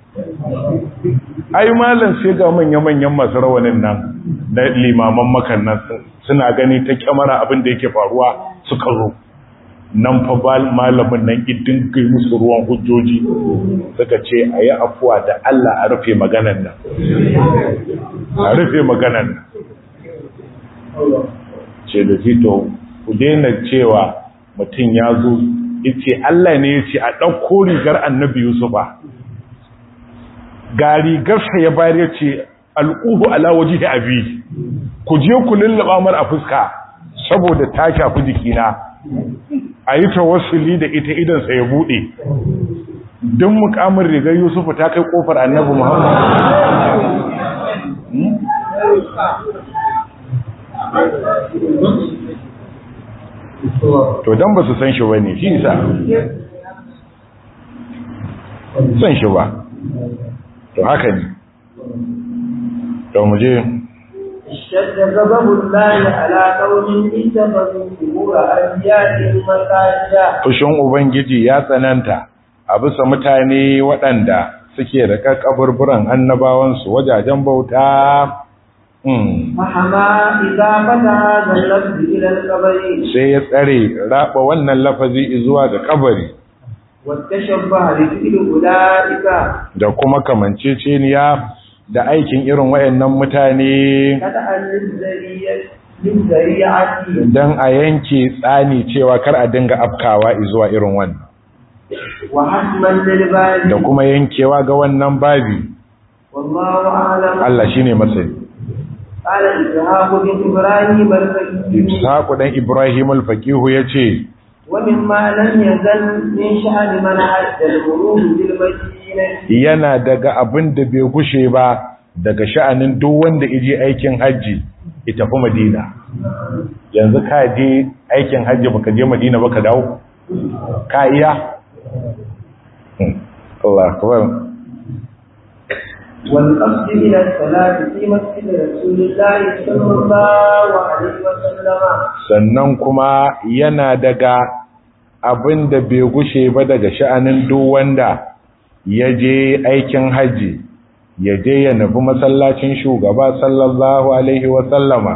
[SPEAKER 1] ai malam sai ga manya-manyan masu rawanin nan da limaman makan nan suna gani ta kyamara abin da yake faruwa suka zo nan fa malamin nan idin kai musu ruwan hujjoji suka ce a yi afuwa da Allah a rufe maganan nan a rufe maganan nan ce da fito ku daina cewa mutum ya zo yace Allah ne ya ce a ɗauko rigar annabi Yusufa ga rigarsa ya bayar ya ce al'uhu ala wajihi abi ku je ku lullaba mar a fuska saboda ta shafi jikina a yi tawassuli da ita idansa ya buɗe. Duk mukamin rigar Yusufu ta kai ƙofar annabi Muhammad. To don ba su san shi ba ne, shi isa san shi ba. To haka ne. To mu je.
[SPEAKER 2] اشتد غضب الله على قوم اتخذوا قبور انبيائهم مساجدا.
[SPEAKER 1] Fushin Ubangiji ya tsananta a bisa mutane waɗanda suke da kaburburan annabawansu wajajen bauta.
[SPEAKER 2] Mahama idza fata zallab ila al-qabri.
[SPEAKER 1] Sai ya tsare raba wannan lafazi zuwa ga kabari.
[SPEAKER 2] Wattashabbaha bi fi'li ulaika. Da
[SPEAKER 1] kuma kamanceceniya da aikin irin wayannan mutane dan a yanke tsani cewa kar a dinga afkawa zuwa irin wannan da kuma yankewa ga wannan babi. Allah shine masani. Ishaq dan Ibrahim al-Faqih yace
[SPEAKER 2] ومما لم يزل من شأن من عد الغروب بالمدينة
[SPEAKER 1] yana daga abin da bai gushe ba daga sha'anin duk wanda ije aikin haji ya tafi Madina. Yanzu ka je aikin haji baka je Madina baka dawo ka iya? Allah akbar.
[SPEAKER 2] والقصد إلى الصلاة في مسجد رسول الله صلى الله عليه وسلم.
[SPEAKER 1] Sannan kuma yana daga abin da bai gushe ba daga sha'anin duk wanda ya je aikin haji ya je ya nufi masallacin shugaba sallallahu alaihi wa sallama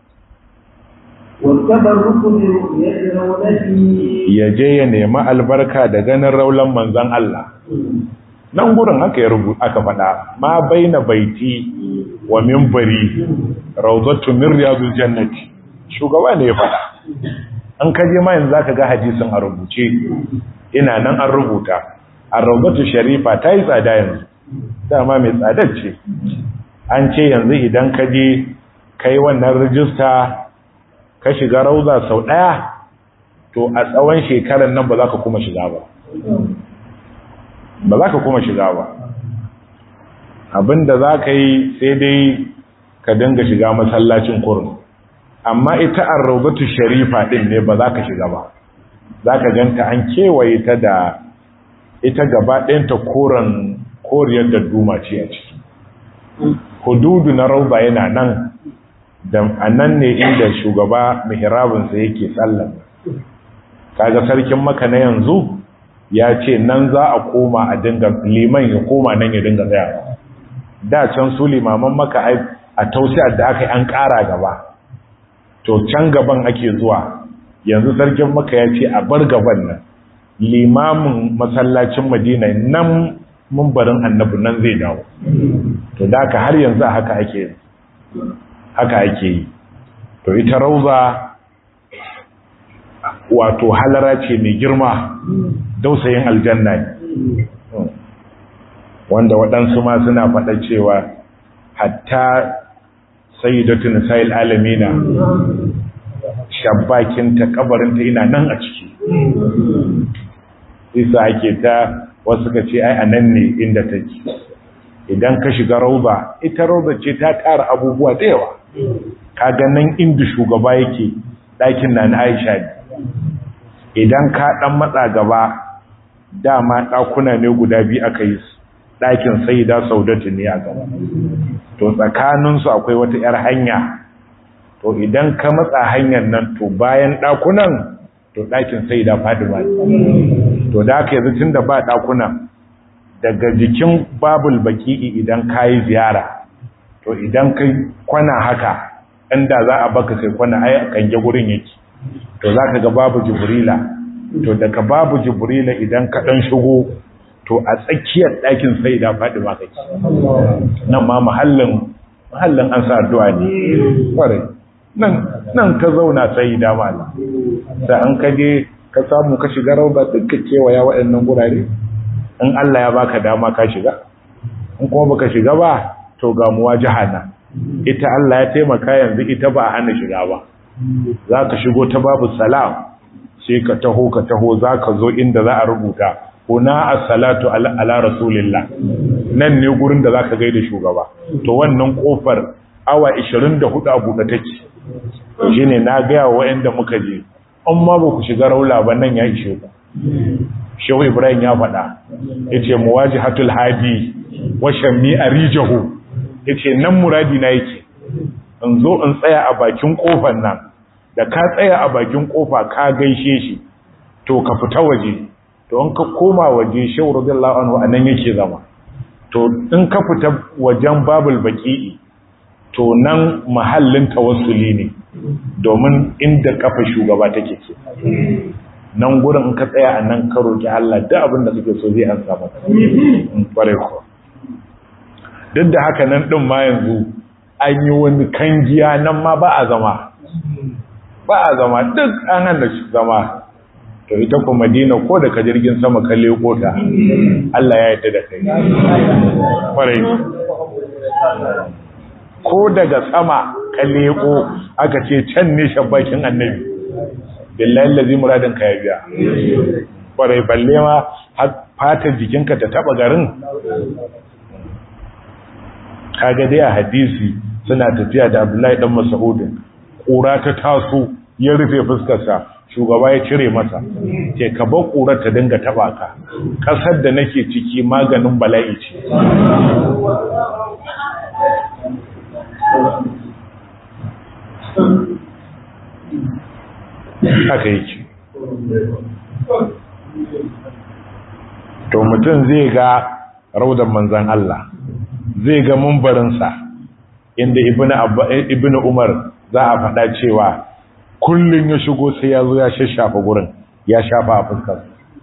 [SPEAKER 1] ya je ya nemi albarka da ganin raulan manzon Allah. Nan gurin haka ya rubuta aka faɗa ma baina baiti wa minbari rawdatu min riyadil jannati. Shugaba ne ya faɗa. An kaje ma yanzu zaka ga hadisin a rubuce. Ina nan an rubuta. Ar-rawdatu sharifa ta yi tsada yanzu. Dama mai tsadar ce. An ce yanzu idan ka je kai wannan rijista ka shiga rauza sau ɗaya to a tsawon shekarar nan ba za ka kuma shiga ba. Ba za ka kuma shiga ba. Abinda za ka yi sai dai ka dinga shiga masallacin kurin. Amma ita ar-rawdatu sharifa din ne ba za ka shiga ba. Za ka ganta an kewaye ta da ita gaba ɗayanta koriyar da duma ce a ciki. Hududu na rauba yana nan da anan ne inda shugaba mihrabinsa yake sallan. Kaga sarkin Makka na yanzu ya ce nan za a koma a dinga liman ya koma nan ya dinga tsaya. Da can su limaman Makka a tausiyar da aka yi an ƙara gaba. To can gaban ake zuwa. Yanzu sarkin Makka ya ce a bar gaban nan. Limamin masallacin Madina nan mumbarin annabi nan zai dawo. To da ka har yanzu haka ake yi. To ita rauza wato halara ce mai girma, dausayin aljanna ne. Wanda waɗansu ma suna faɗa cewa hatta sayyidatun nisa'il alamina shabbakinta kabarinta ina nan a ciki. Isa ake ta wasu ka ce ai anan ne inda take. Idan ka shiga rauba, ita rauba ce ta tara abubuwa da yawa. Kaga nan inda shugaba yake ɗakin na Aisha ne. Idan ka ɗan matsa gaba, dama ɗakuna ne guda biyu aka yi ɗakin Sayyida Saudatu ne a gaba. To tsakaninsu akwai wata 'yar hanya. To idan ka matsa hanyar nan to bayan ɗakunan to ɗakin Sayyida Fadima ne. To da aka yanzu tun da ba ɗakuna daga jikin babul baki'i idan ka yi ziyara, to idan ka kwana haka, inda za a baka kai kwana ai a kange gurin yake. To za ka ga babu Jibrila. To daga babu Jibrila idan ka ɗan shigo, to a tsakiyar ɗakin Sayyida Fadima kake. Nan ma mahallin an sa addu'a ne. Kwarai. Nan ka zauna Sayyida Mala. Sai an kaje ka samu ka shiga rauda duka kewaya waɗannan gurare. In Allah ya baka dama ka shiga. In kuma baka shiga ba, to ga muwajahana. Ita Allah ya taimaka yanzu ita ba a hana shiga ba. Za ka shigo ta babu salam. sai ka taho za ka zo inda za a rubuta kuna as-salatu ala rasulillah, nan ne gurin da za ka gaida shugaba. To wannan kofar awa 24 a buɗe take. Shi ne na gaya wa waɗanda muka je, an ma ba ku shiga raula ba nan ya ishe ku. Shehu Ibrahim ya faɗa, ya ce muwajihatul hadi wa shammi arijahu, ya ce nan muradi na yake, in zo in tsaya a bakin kofar nan, da ka tsaya a bakin kofa ka gaishe shi, to ka fita waje, to in ka koma waje Shehu radiyallahu anhu anan yake zama. To in ka fita wajen babul baqi'i, to nan mahallin tawassuli ne, domin inda kafa shugaba take ce. Nan gurin in ka tsaya a nan ka roki Allah duk abin da kake so zai an samu. Kware ko. Duk da haka nan din ma yanzu an yi wani kangiya nan ma ba a zama. Ba a zama duk an hana shi zama. To ita ko Madina ko da ka jirgin sama ka leko ta, Allah ya yarda da kai. Kware. Ko daga sama ka leko aka ce can ne shabbakin annabi, billahi lazi muradin ka ya biya. Kwarai balle ma har fatar jikinka ta taba garin. Kaga dai a hadisi suna tafiya da Abdullahi dan Mas'ud, kura ta taso ya rufe fuskarsa, shugaba ya cire masa, ce ka bar kurar ta dinga taba ka, kasar da nake ciki maganin bala'i ce. Haka yake. To mutum zai ga raudan manzan Allah, zai ga mumbarinsa, inda ibn Umar za a faɗa cewa kullum ya shigo sai ya zo ya shafa gurin, ya shafa a fuskar.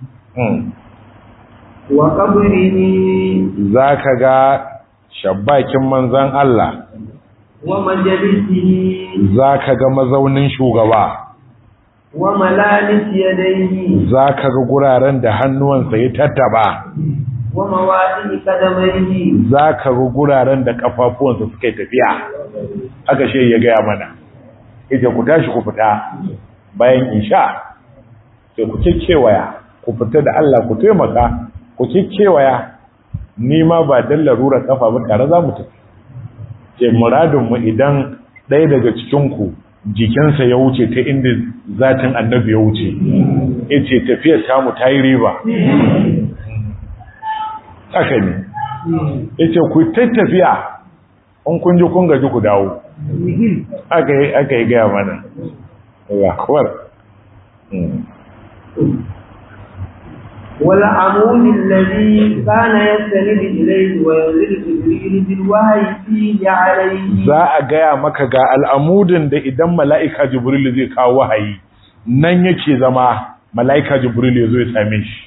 [SPEAKER 2] Wa qabrihi,
[SPEAKER 1] za ka ga shabbakin manzan Allah,
[SPEAKER 2] wa majalisihi,
[SPEAKER 1] za ka ga mazaunin shugaba,
[SPEAKER 2] wa malalis yadayhi,
[SPEAKER 1] za ka ga guraren da hannuwansa ya tattaba,
[SPEAKER 2] wa mawadi qadamaihi,
[SPEAKER 1] za ka ga guraren da kafafuwansa suka tafiya. Haka shi ya gaya mana, ita ku tashi ku fita bayan isha, sai ku kewaya, ku fita da Allah, ku taimaka, ku kewaya. Ni ma ba dan larurar kafa ba tare za mu tafi. Ce muradinmu idan ɗaya daga cikinku jikinsa ya wuce ta inda zatin annabi ya wuce, ya ce tafiyar samu ta yi riba. Haka ne, ya ce ku tafiya, in kun ji kun gaji ku dawo. Aka yi gaya mana. Ya kawar.
[SPEAKER 2] والعمود الذي كان يستند إليه وينزل جبريل بالوحي فيه عليه.
[SPEAKER 1] za a gaya maka ga al'amudin da idan mala'ika Jibril zai kawo wahayi nan yake zama, mala'ika Jibril ya zo ya same shi.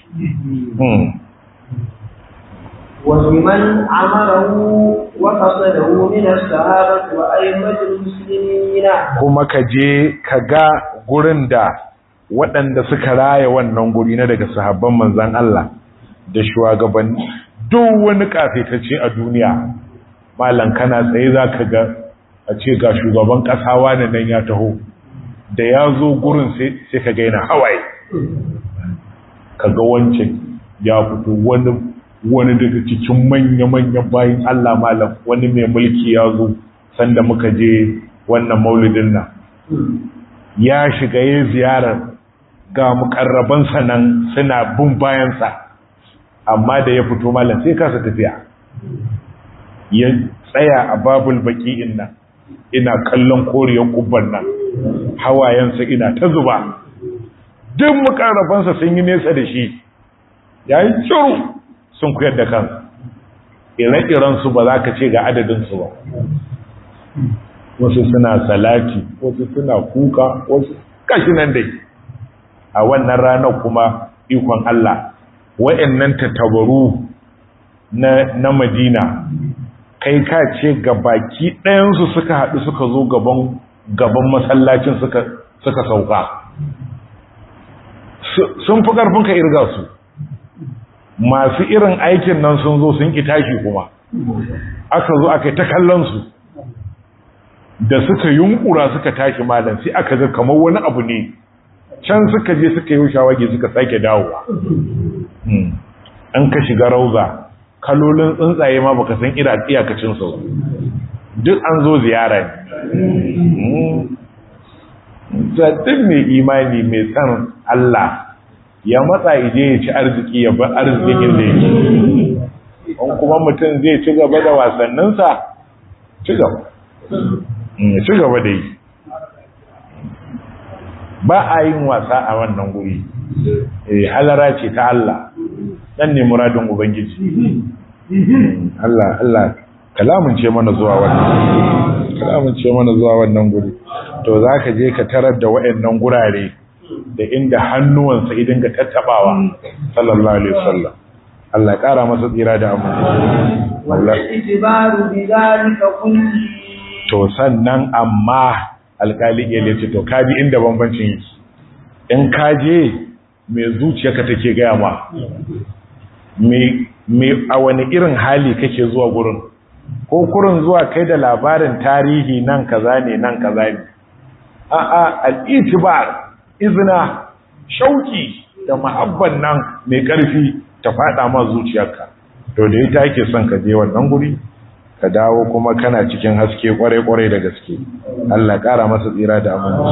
[SPEAKER 2] ومن عمره وقصده من الصحابة وأئمة المسلمين.
[SPEAKER 1] kuma ka je ka ga gurin da waɗanda suka raya wannan guri na daga sahabban manzan Allah da shugaban duk wani kafetacce a duniya, malan kana tsaye za ka ga a ce ga shugaban ƙasawa ne nan ya taho, da ya zo gurin sai ka gaina hawaye, ka ga wancan ya fito wani daga cikin manya-manyan bayin Allah malam, wani mai mulki ya zo sanda muka je wannan maulidin nan, ya shiga yin ziyarar ga mukarrabansa nan suna bin bayansa, amma da ya fito malam sai kasa tafiya, ya tsaya a babul baqi'in nan ina kallon koriyar kubban nan, hawayensa ina ta zuba, duk mukarrabansa sun yi nesa da shi, yayin shiru sun kuyar da kansu, ire-iren su ba za ka ce ga adadin su ba, wasu suna salati, wasu suna kuka, wasu kashi nan dai. A wannan ranar kuma ikon Allah, wa'annan tattabaru na Madina, kai ka ce ga baki ɗayansu suka haɗu suka zo gaban masallacin suka sauka, sun fi ƙarfin ka irga su, masu irin aikin nan sun zo sun ƙi tashi kuma, aka zo aka yi ta kallonsu, da suka yunkura suka tashi malam sai aka ga kamar wani abu ne can suka je suka yi shawagi suka sake dawowa. An ka shiga rauza kalolin tsuntsaye ma baka san iyakacin su duk an zo ziyara ne. Duk mai imani mai san Allah ya matsa ije ya ci arziki ya bar arzikin da yake. In kuma mutum zai ci gaba da wasanninsa ci gaba da yi. Ba a yin wasa a wannan guri. Halara ce ta Allah, dan ne muradin Ubangiji. Allah kalamun ce mana zuwa wannan guri. To za ka je ka tarar da waɗannan gurare da inda hannuwansa idan ga tattabawa sallallahu alaihi wasallam. Allah ya ƙara masa tsira da to sannan amma alƙali ya ce to kaji inda bambancin yake. In kaje mai zuciyarka take gaya ma me a wani irin hali kake zuwa gurin, ko kurin zuwa kai da labarin tarihi nan kaza ne nan kaza ne. A'a, al-itibar, izina, shauki da mahabban nan mai ƙarfi ta faɗa ma zuciyarka. To da ita ake son ka je wannan guri ka dawo kuma kana cikin haske kwarai da gaske. Allah ƙara masa tsira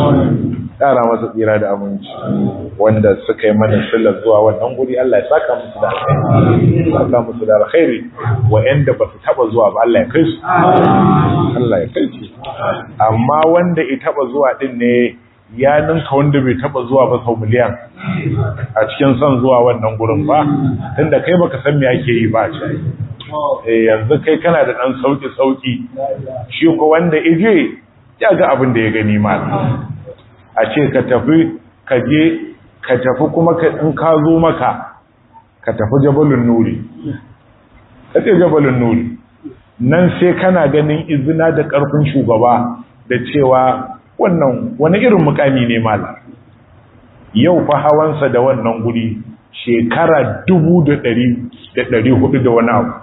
[SPEAKER 1] da aminci wanda suka yi mana sillar zuwa wannan guri Allah ya saka musu da alkhairi wa'anda ba su taba zuwa ba Allah ya kai su amma wanda ya taba zuwa din ne ya ninka wanda bai taba zuwa ba sau miliyan a cikin son zuwa wannan gurin ba, tunda kai baka san me ake yi ba ce. Yanzu kai kana da dan sauki shi ko wanda ije ya ga abin da ya gani ma. A ce ka tafi kuma in ka zo maka ka tafi Jabalun Nuri, nan sai kana ganin izina da ƙarfin shugaba da cewa wannan wani irin mukami ne mala. Yau fa hawansa da wannan guri shekara 1400 da wani abu,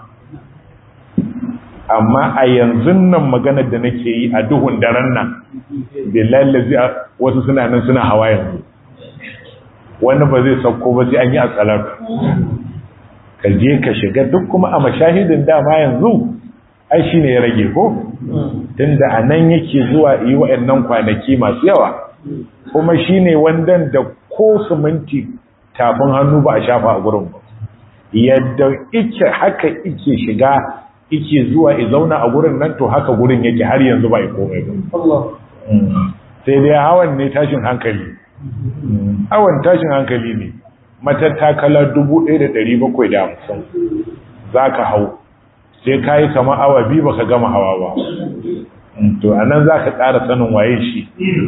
[SPEAKER 1] amma a yanzu nan maganar da nake yi a duhun daren nan billahi lazi wasu suna nan suna hawa yanzu. Wani ba zai sauko ba sai an yi asalatu. Ka je ka shiga duk kuma a mashahidin dama yanzu ai shine ya rage ko, tunda a nan yake zuwa yi waɗannan kwanaki masu yawa, kuma shine wandan da ko siminti tafin hannu ba a shafa a gurin ba. Yadda ike haka ike shiga ike zuwa i zauna a gurin nan, to haka gurin yake har yanzu ba ya komai ba. Sai dai hawan ne tashin hankali. Hawan tashin hankali ne. Matattakala 1750 za ka hau, sai ka yi kama awa biyu ba ka gama hawa ba. To a nan za ka ƙara sanin waye shi.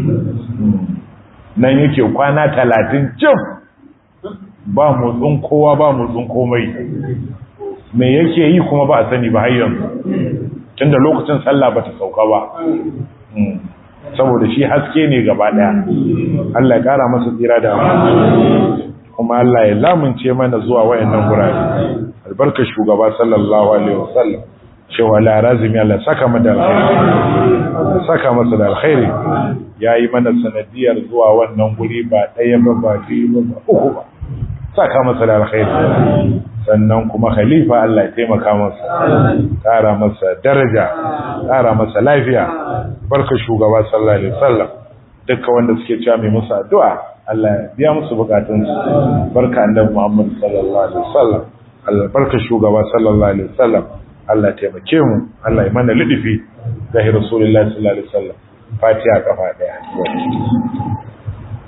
[SPEAKER 1] Nan yake kwana 30 cif ba motsin kowa ba motsin komai. Me yake yi kuma ba a sani ba har yanzu, tunda lokacin sallah ba ta sauka ba. Saboda shi haske ne gaba daya. Allah ya kara masa tsira da aminci, kuma Allah ya lamunce mana zuwa wayannan gurare. Albarka shugaba sallallahu alaihi wasallam, cewa la razimi Allah saka masa da alkhairi. Yayi mana sanadiyar zuwa wannan guri ba daya ba biyu ba uku ba. Saka masa da alkhairi. Sannan kuma khalifa Allah ya taimaka masa, ƙara masa daraja, ƙara masa lafiya. Barka shugaba sallallahu alaihi wasallam. Dukkan wanda suke cewa mai musu addu'a Allah ya biya musu bukatunsu. Barka annabi Muhammad sallallahu alaihi wasallam. Allah barka shugaba sallallahu alaihi wasallam. Allah ya taimake mu, Allah ya mana lidifi ga Rasulullahi sallallahu alaihi wasallam. Fatiha kafa daya.